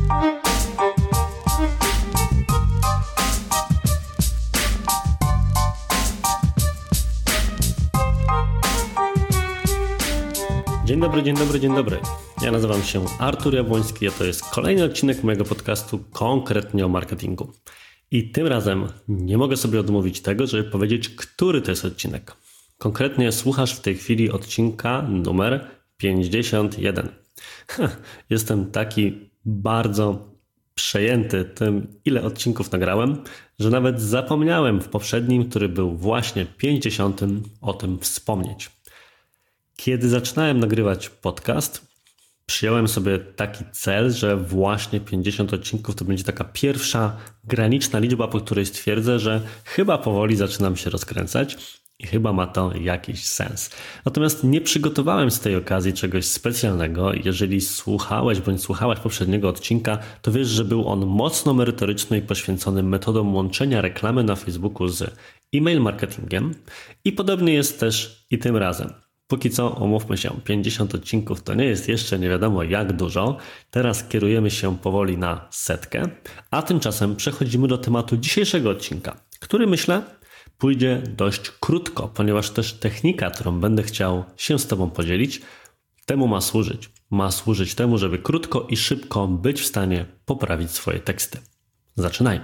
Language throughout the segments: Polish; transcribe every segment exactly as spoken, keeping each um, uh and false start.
Dzień dobry, dzień dobry, dzień dobry. Ja nazywam się Artur Jabłoński, a to jest kolejny odcinek mojego podcastu konkretnie o marketingu. I tym razem nie mogę sobie odmówić tego, żeby powiedzieć, który to jest odcinek. Konkretnie słuchasz w tej chwili odcinka numer pięćdziesiąt jeden. Jestem taki bardzo przejęty tym, ile odcinków nagrałem, że nawet zapomniałem w poprzednim, który był właśnie pięćdziesiątym, o tym wspomnieć. Kiedy zaczynałem nagrywać podcast, przyjąłem sobie taki cel, że właśnie pięćdziesiąt odcinków to będzie taka pierwsza graniczna liczba, po której stwierdzę, że chyba powoli zaczynam się rozkręcać i chyba ma to jakiś sens. Natomiast nie przygotowałem z tej okazji czegoś specjalnego. Jeżeli słuchałeś bądź słuchałaś poprzedniego odcinka, to wiesz, że był on mocno merytoryczny i poświęcony metodom łączenia reklamy na Facebooku z e-mail marketingiem i podobnie jest też i tym razem. Póki co, umówmy się, pięćdziesiąt odcinków to nie jest jeszcze nie wiadomo jak dużo. Teraz kierujemy się powoli na setkę, a tymczasem przechodzimy do tematu dzisiejszego odcinka, który myślę pójdzie dość krótko, ponieważ też technika, którą będę chciał się z Tobą podzielić, temu ma służyć. Ma służyć temu, żeby krótko i szybko być w stanie poprawić swoje teksty. Zaczynajmy.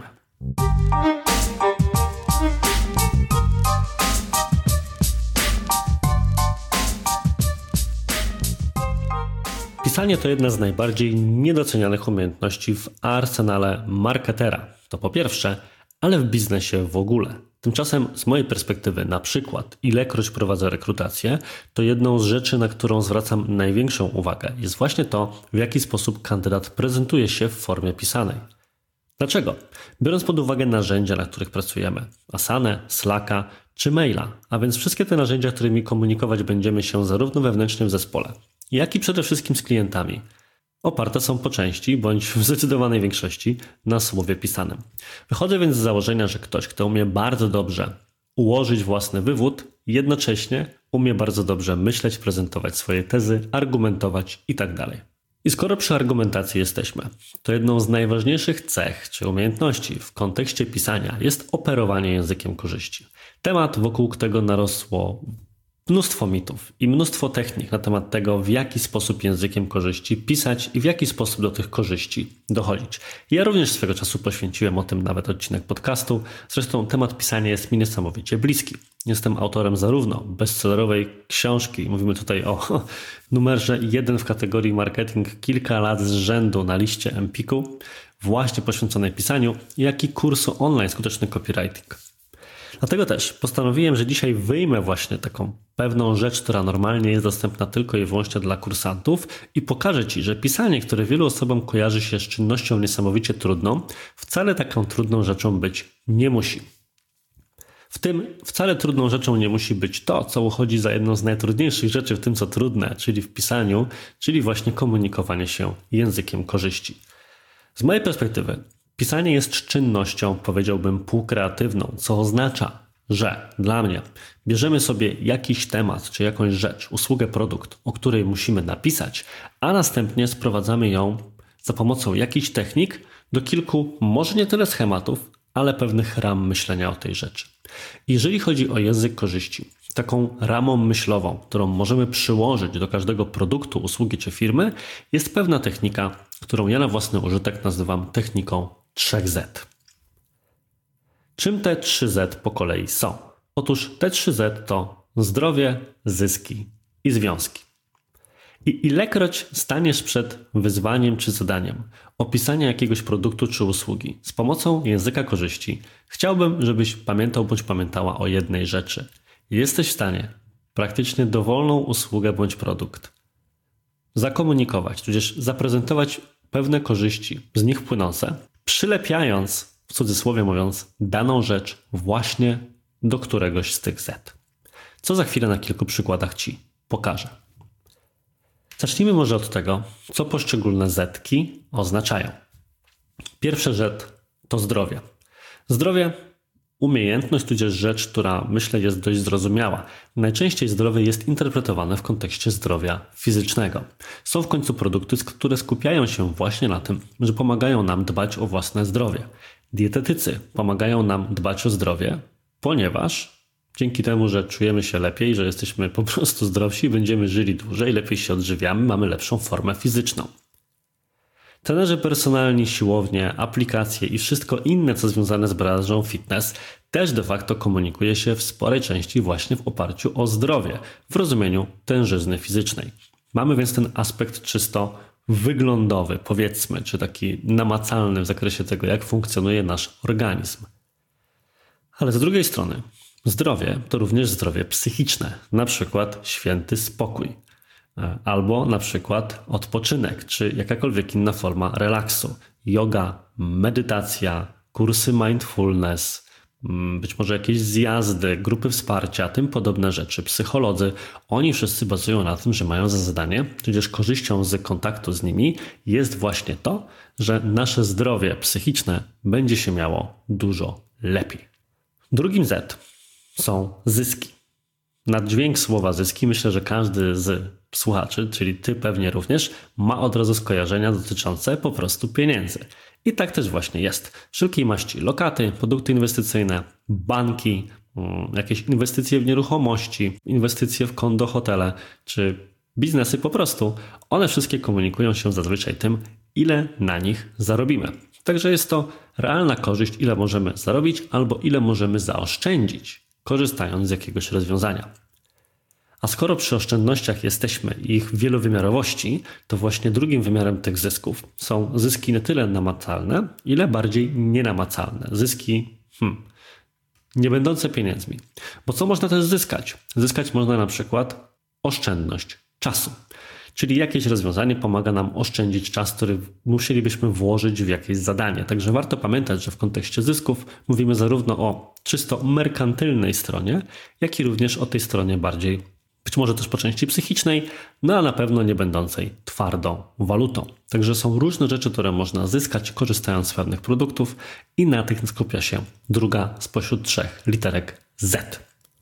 Pisanie to jedna z najbardziej niedocenianych umiejętności w arsenale marketera. To po pierwsze, ale w biznesie w ogóle. Tymczasem z mojej perspektywy, na przykład, ilekroć prowadzę rekrutację, to jedną z rzeczy, na którą zwracam największą uwagę, jest właśnie to, w jaki sposób kandydat prezentuje się w formie pisanej. Dlaczego? Biorąc pod uwagę narzędzia, na których pracujemy, Asanę, Slacka czy maila, a więc wszystkie te narzędzia, którymi komunikować będziemy się zarówno wewnętrznie w zespole, jak i przede wszystkim z klientami, oparte są po części, bądź w zdecydowanej większości, na słowie pisanym. Wychodzę więc z założenia, że ktoś, kto umie bardzo dobrze ułożyć własny wywód, jednocześnie umie bardzo dobrze myśleć, prezentować swoje tezy, argumentować itd. I skoro przy argumentacji jesteśmy, to jedną z najważniejszych cech czy umiejętności w kontekście pisania jest operowanie językiem korzyści. Temat, wokół którego narosło mnóstwo mitów i mnóstwo technik na temat tego, w jaki sposób językiem korzyści pisać i w jaki sposób do tych korzyści dochodzić. Ja również swego czasu poświęciłem o tym nawet odcinek podcastu. Zresztą temat pisania jest mi niesamowicie bliski. Jestem autorem zarówno bestsellerowej książki, mówimy tutaj o numerze jeden w kategorii marketing kilka lat z rzędu na liście Empiku, właśnie poświęconej pisaniu, jak i kursu online skuteczny copywriting. Dlatego też postanowiłem, że dzisiaj wyjmę właśnie taką pewną rzecz, która normalnie jest dostępna tylko i wyłącznie dla kursantów i pokażę Ci, że pisanie, które wielu osobom kojarzy się z czynnością niesamowicie trudną, wcale taką trudną rzeczą być nie musi. W tym wcale trudną rzeczą nie musi być to, co uchodzi za jedną z najtrudniejszych rzeczy w tym, co trudne, czyli w pisaniu, czyli właśnie komunikowanie się językiem korzyści. Z mojej perspektywy pisanie jest czynnością, powiedziałbym, półkreatywną, co oznacza, że dla mnie bierzemy sobie jakiś temat, czy jakąś rzecz, usługę, produkt, o której musimy napisać, a następnie sprowadzamy ją za pomocą jakichś technik do kilku, może nie tyle schematów, ale pewnych ram myślenia o tej rzeczy. Jeżeli chodzi o język korzyści, taką ramą myślową, którą możemy przyłożyć do każdego produktu, usługi czy firmy, jest pewna technika, którą ja na własny użytek nazywam techniką trzy zet. Czym te trzy zet po kolei są? Otóż te trzy zet to zdrowie, zyski i związki. I ilekroć staniesz przed wyzwaniem czy zadaniem opisania jakiegoś produktu czy usługi z pomocą języka korzyści, chciałbym, żebyś pamiętał bądź pamiętała o jednej rzeczy. Jesteś w stanie praktycznie dowolną usługę bądź produkt zakomunikować, tudzież zaprezentować pewne korzyści z nich płynące, przylepiając, w cudzysłowie mówiąc, daną rzecz właśnie do któregoś z tych Z. Co za chwilę na kilku przykładach Ci pokażę. Zacznijmy może od tego, co poszczególne zetki oznaczają. Pierwsze Z to zdrowie. Zdrowie Umiejętność tudzież rzecz, która myślę jest dość zrozumiała. Najczęściej zdrowie jest interpretowane w kontekście zdrowia fizycznego. Są w końcu produkty, które skupiają się właśnie na tym, że pomagają nam dbać o własne zdrowie. Dietetycy pomagają nam dbać o zdrowie, ponieważ dzięki temu, że czujemy się lepiej, że jesteśmy po prostu zdrowsi, będziemy żyli dłużej, lepiej się odżywiamy, mamy lepszą formę fizyczną. Trenerzy personalni, siłownie, aplikacje i wszystko inne, co związane z branżą fitness, też de facto komunikuje się w sporej części właśnie w oparciu o zdrowie, w rozumieniu tężyzny fizycznej. Mamy więc ten aspekt czysto wyglądowy, powiedzmy, czy taki namacalny w zakresie tego, jak funkcjonuje nasz organizm. Ale z drugiej strony, zdrowie to również zdrowie psychiczne, na przykład święty spokój. Albo na przykład odpoczynek, czy jakakolwiek inna forma relaksu. Yoga, medytacja, kursy mindfulness, być może jakieś zjazdy, grupy wsparcia, tym podobne rzeczy. Psycholodzy, oni wszyscy bazują na tym, że mają za zadanie, tudzież korzyścią z kontaktu z nimi jest właśnie to, że nasze zdrowie psychiczne będzie się miało dużo lepiej. Drugim Z są zyski. Na dźwięk słowa zyski myślę, że każdy z słuchaczy, czyli ty pewnie również, ma od razu skojarzenia dotyczące po prostu pieniędzy. I tak też właśnie jest. Wszelkiej maści lokaty, produkty inwestycyjne, banki, jakieś inwestycje w nieruchomości, inwestycje w kondo, hotele, czy biznesy po prostu. One wszystkie komunikują się zazwyczaj tym, ile na nich zarobimy. Także jest to realna korzyść, ile możemy zarobić albo ile możemy zaoszczędzić, korzystając z jakiegoś rozwiązania. A skoro przy oszczędnościach jesteśmy i ich wielowymiarowości, to właśnie drugim wymiarem tych zysków są zyski nie tyle namacalne, ile bardziej nienamacalne. Zyski hmm, nie będące pieniędzmi. Bo co można też zyskać? Zyskać można na przykład oszczędność czasu. Czyli jakieś rozwiązanie pomaga nam oszczędzić czas, który musielibyśmy włożyć w jakieś zadanie. Także warto pamiętać, że w kontekście zysków mówimy zarówno o czysto merkantylnej stronie, jak i również o tej stronie bardziej, być może też po części psychicznej, no a na pewno nie będącej twardą walutą. Także są różne rzeczy, które można zyskać korzystając z pewnych produktów i na tych skupia się druga spośród trzech literek Z.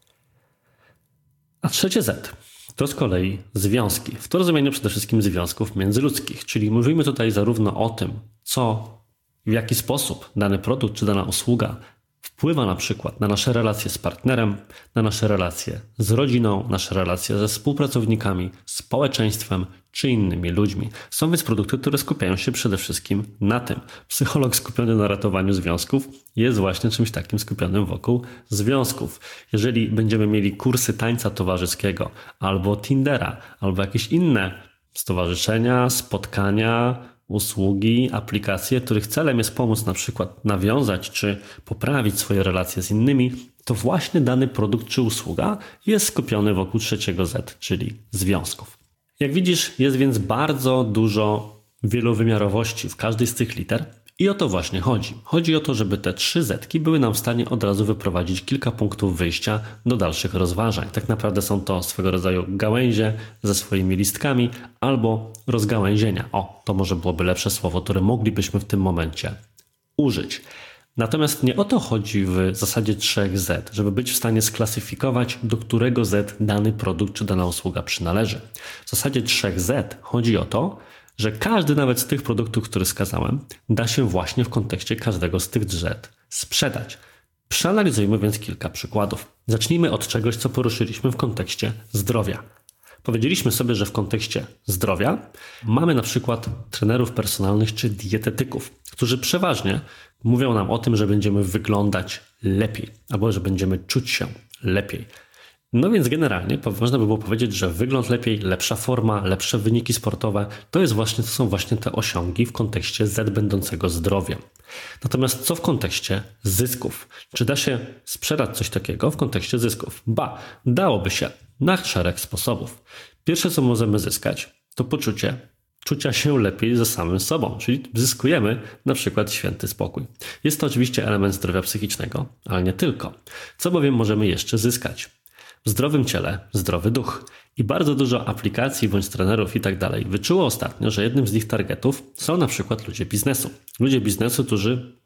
A trzecie Z to z kolei związki. W to rozumieniu przede wszystkim związków międzyludzkich, czyli mówimy tutaj zarówno o tym, co, w jaki sposób dany produkt czy dana usługa wpływa na przykład na nasze relacje z partnerem, na nasze relacje z rodziną, nasze relacje ze współpracownikami, społeczeństwem czy innymi ludźmi. Są więc produkty, które skupiają się przede wszystkim na tym. Psycholog skupiony na ratowaniu związków jest właśnie czymś takim skupionym wokół związków. Jeżeli będziemy mieli kursy tańca towarzyskiego albo Tindera, albo jakieś inne stowarzyszenia, spotkania, usługi, aplikacje, których celem jest pomóc na przykład nawiązać czy poprawić swoje relacje z innymi, to właśnie dany produkt czy usługa jest skupiony wokół trzeciego Z, czyli związków. Jak widzisz, jest więc bardzo dużo wielowymiarowości w każdej z tych liter i o to właśnie chodzi. Chodzi o to, żeby te trzy zetki były nam w stanie od razu wyprowadzić kilka punktów wyjścia do dalszych rozważań. Tak naprawdę są to swego rodzaju gałęzie ze swoimi listkami albo rozgałęzienia. O, to może byłoby lepsze słowo, które moglibyśmy w tym momencie użyć. Natomiast nie o to chodzi w zasadzie trzech Z, żeby być w stanie sklasyfikować, do którego Z dany produkt czy dana usługa przynależy. W zasadzie trzech Z chodzi o to, że każdy nawet z tych produktów, które wskazałem, da się właśnie w kontekście każdego z tych Z sprzedać. Przeanalizujmy więc kilka przykładów. Zacznijmy od czegoś, co poruszyliśmy w kontekście zdrowia. Powiedzieliśmy sobie, że w kontekście zdrowia mamy na przykład trenerów personalnych czy dietetyków, którzy przeważnie mówią nam o tym, że będziemy wyglądać lepiej albo że będziemy czuć się lepiej. No więc generalnie można by było powiedzieć, że wygląd lepiej, lepsza forma, lepsze wyniki sportowe to, jest właśnie, to są właśnie te osiągi w kontekście Z będącego zdrowiem. Natomiast co w kontekście zysków? Czy da się sprzedać coś takiego w kontekście zysków? Ba, dałoby się na szereg sposobów. Pierwsze, co możemy zyskać, to poczucie czucia się lepiej ze samym sobą, czyli zyskujemy na przykład święty spokój. Jest to oczywiście element zdrowia psychicznego, ale nie tylko. Co bowiem możemy jeszcze zyskać? W zdrowym ciele zdrowy duch. I bardzo dużo aplikacji bądź trenerów i tak dalej wyczuło ostatnio, że jednym z ich targetów są na przykład ludzie biznesu. Ludzie biznesu, którzy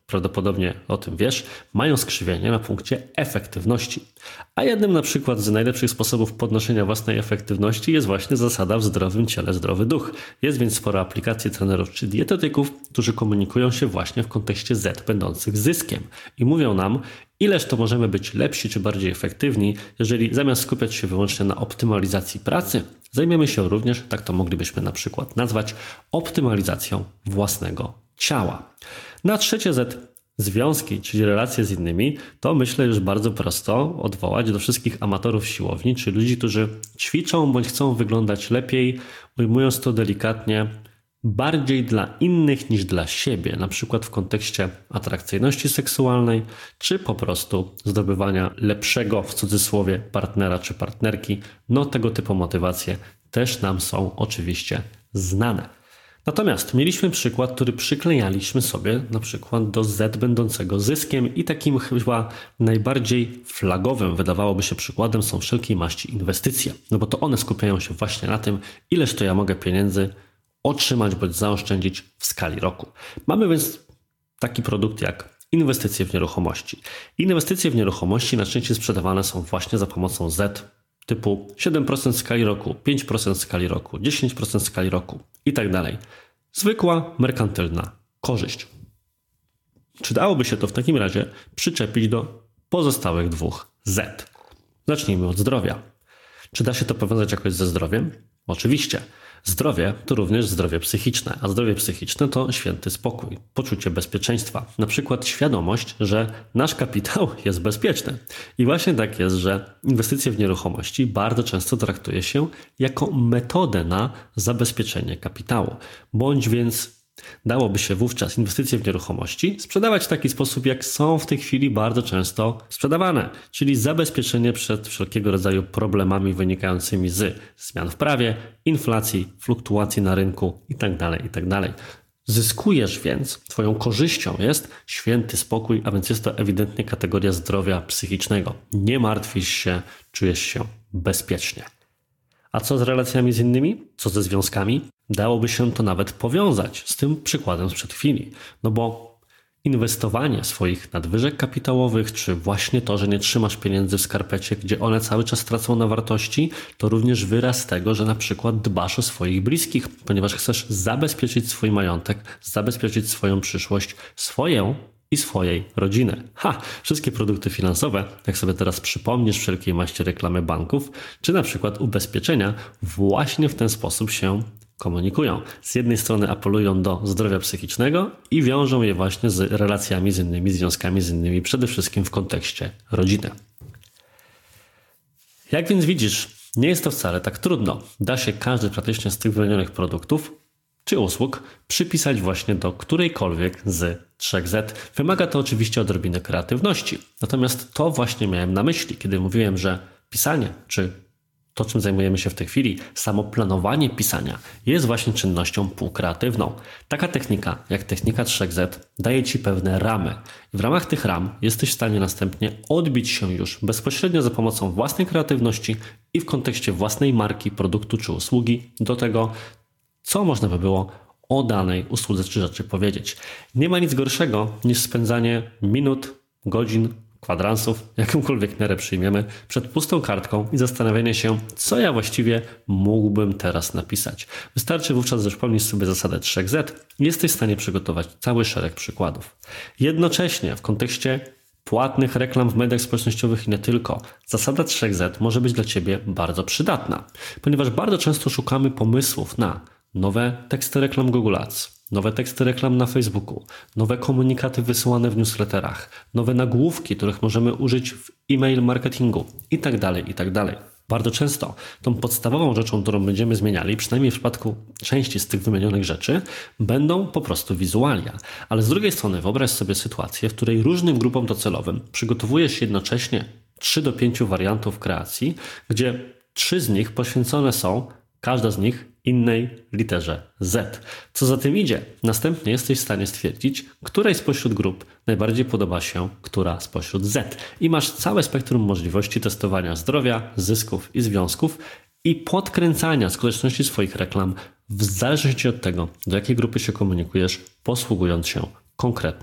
prawdopodobnie o tym wiesz, mają skrzywienie na punkcie efektywności. A jednym na przykład z najlepszych sposobów podnoszenia własnej efektywności jest właśnie zasada w zdrowym ciele, zdrowy duch. Jest więc sporo aplikacji trenerów czy dietetyków, którzy komunikują się właśnie w kontekście Z będących zyskiem i mówią nam, ileż to możemy być lepsi czy bardziej efektywni, jeżeli zamiast skupiać się wyłącznie na optymalizacji pracy, zajmiemy się również, tak to moglibyśmy na przykład nazwać, optymalizacją własnego ciała. Na trzecie Z, związki, czyli relacje z innymi, to myślę już bardzo prosto odwołać do wszystkich amatorów siłowni, czy ludzi, którzy ćwiczą bądź chcą wyglądać lepiej, ujmując to delikatnie, bardziej dla innych niż dla siebie, na przykład w kontekście atrakcyjności seksualnej, czy po prostu zdobywania lepszego, w cudzysłowie, partnera czy partnerki. No tego typu motywacje też nam są oczywiście znane. Natomiast mieliśmy przykład, który przyklejaliśmy sobie na przykład do Z będącego zyskiem i takim chyba najbardziej flagowym, wydawałoby się, przykładem są wszelkiej maści inwestycje. No bo to one skupiają się właśnie na tym, ileż to ja mogę pieniędzy otrzymać bądź zaoszczędzić w skali roku. Mamy więc taki produkt jak inwestycje w nieruchomości. Inwestycje w nieruchomości najczęściej sprzedawane są właśnie za pomocą Z typu siedem procent w skali roku, pięć procent w skali roku, dziesięć procent w skali roku i tak dalej. Zwykła, merkantylna korzyść. Czy dałoby się to w takim razie przyczepić do pozostałych dwóch Z? Zacznijmy od zdrowia. Czy da się to powiązać jakoś ze zdrowiem? Oczywiście. Zdrowie to również zdrowie psychiczne, a zdrowie psychiczne to święty spokój, poczucie bezpieczeństwa, na przykład świadomość, że nasz kapitał jest bezpieczny. I właśnie tak jest, że inwestycje w nieruchomości bardzo często traktuje się jako metodę na zabezpieczenie kapitału, bądź więc dałoby się wówczas inwestycje w nieruchomości sprzedawać w taki sposób, jak są w tej chwili bardzo często sprzedawane, czyli zabezpieczenie przed wszelkiego rodzaju problemami wynikającymi z zmian w prawie, inflacji, fluktuacji na rynku itd., itd. Zyskujesz więc, twoją korzyścią jest święty spokój, a więc jest to ewidentnie kategoria zdrowia psychicznego. Nie martwisz się, czujesz się bezpiecznie. A co z relacjami z innymi? Co ze związkami? Dałoby się to nawet powiązać z tym przykładem sprzed chwili. No bo inwestowanie swoich nadwyżek kapitałowych, czy właśnie to, że nie trzymasz pieniędzy w skarpecie, gdzie one cały czas tracą na wartości, to również wyraz tego, że na przykład dbasz o swoich bliskich, ponieważ chcesz zabezpieczyć swój majątek, zabezpieczyć swoją przyszłość, swoją i swojej rodziny. Ha! Wszystkie produkty finansowe, jak sobie teraz przypomnisz wszelkiej maści reklamy banków, czy na przykład ubezpieczenia, właśnie w ten sposób się komunikują. Z jednej strony apelują do zdrowia psychicznego i wiążą je właśnie z relacjami z innymi, związkami z innymi, przede wszystkim w kontekście rodziny. Jak więc widzisz, nie jest to wcale tak trudno. Da się każdy praktycznie z tych wymienionych produktów czy usług przypisać właśnie do którejkolwiek z trzech Z. Wymaga to oczywiście odrobiny kreatywności. Natomiast to właśnie miałem na myśli, kiedy mówiłem, że pisanie, czy to, czym zajmujemy się w tej chwili, samo planowanie pisania jest właśnie czynnością półkreatywną. Taka technika, jak technika trzech Z, daje Ci pewne ramy. I w ramach tych ram jesteś w stanie następnie odbić się już bezpośrednio za pomocą własnej kreatywności i w kontekście własnej marki, produktu czy usługi do tego, co można by było o danej usłudze czy rzeczy powiedzieć. Nie ma nic gorszego niż spędzanie minut, godzin, kwadransów, jakąkolwiek miarę przyjmiemy, przed pustą kartką i zastanawianie się, co ja właściwie mógłbym teraz napisać. Wystarczy wówczas, że przypomnisz sobie zasadę trzech Z i jesteś w stanie przygotować cały szereg przykładów. Jednocześnie w kontekście płatnych reklam w mediach społecznościowych i nie tylko, zasada trzech Z może być dla Ciebie bardzo przydatna, ponieważ bardzo często szukamy pomysłów na nowe teksty reklam Google Ads, nowe teksty reklam na Facebooku, nowe komunikaty wysyłane w newsletterach, nowe nagłówki, których możemy użyć w e-mail marketingu itd., itd. Bardzo często tą podstawową rzeczą, którą będziemy zmieniali, przynajmniej w przypadku części z tych wymienionych rzeczy, będą po prostu wizualia. Ale z drugiej strony wyobraź sobie sytuację, w której różnym grupom docelowym przygotowujesz jednocześnie trzy do pięciu wariantów kreacji, gdzie trzy z nich poświęcone są, każda z nich innej literze Z. Co za tym idzie, następnie jesteś w stanie stwierdzić, której spośród grup najbardziej podoba się która spośród Z. I masz całe spektrum możliwości testowania zdrowia, zysków i związków i podkręcania skuteczności swoich reklam w zależności od tego, do jakiej grupy się komunikujesz, posługując się konkretną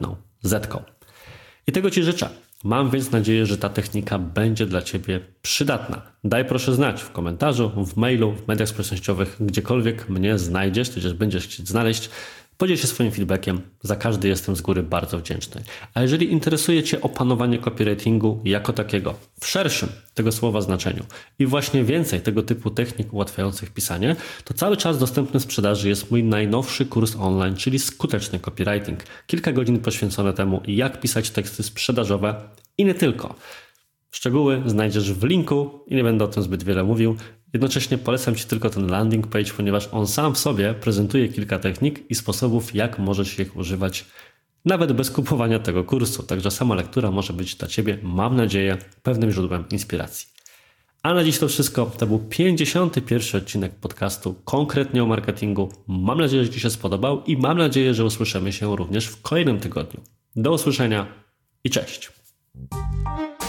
zetką. I tego Ci życzę. Mam więc nadzieję, że ta technika będzie dla Ciebie przydatna. Daj proszę znać w komentarzu, w mailu, w mediach społecznościowych, gdziekolwiek mnie znajdziesz, tudzież będziesz chcieć znaleźć. Podziel się swoim feedbackiem. Za każdy jestem z góry bardzo wdzięczny. A jeżeli interesuje Cię opanowanie copywritingu jako takiego, w szerszym tego słowa znaczeniu i właśnie więcej tego typu technik ułatwiających pisanie, to cały czas dostępny w sprzedaży jest mój najnowszy kurs online, czyli Skuteczny Copywriting. Kilka godzin poświęcone temu, jak pisać teksty sprzedażowe i nie tylko. Szczegóły znajdziesz w linku i nie będę o tym zbyt wiele mówił. Jednocześnie polecam Ci tylko ten landing page, ponieważ on sam w sobie prezentuje kilka technik i sposobów, jak możesz ich używać nawet bez kupowania tego kursu. Także sama lektura może być dla Ciebie, mam nadzieję, pewnym źródłem inspiracji. A na dziś to wszystko. To był pięćdziesiąty pierwszy odcinek podcastu konkretnie o marketingu. Mam nadzieję, że Ci się spodobał i mam nadzieję, że usłyszymy się również w kolejnym tygodniu. Do usłyszenia i cześć!